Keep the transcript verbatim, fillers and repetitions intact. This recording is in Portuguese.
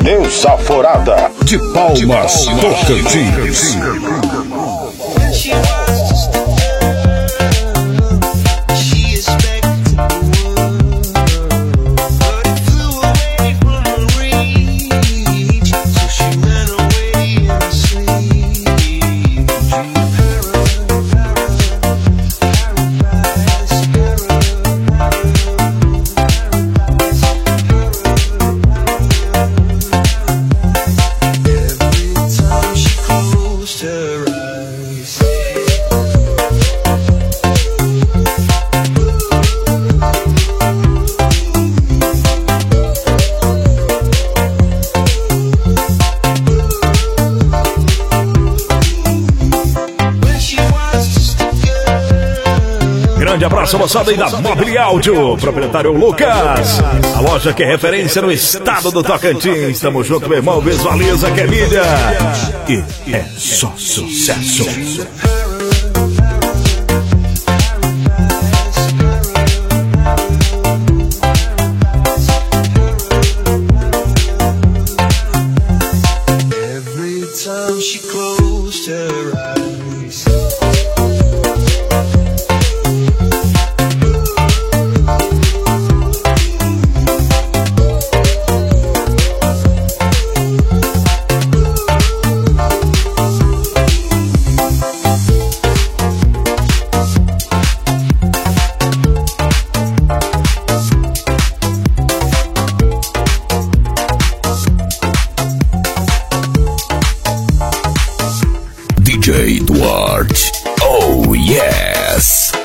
Desaforada de Palmas, Tocantins. Grande abraço, moçada aí da Mobile Áudio, proprietário Lucas, a loja que é referência no estado do Tocantins. Tamo junto, meu irmão, visualiza que é mídia e é só sucesso. Every time she closed her eyes, D J Duarte, oh yes!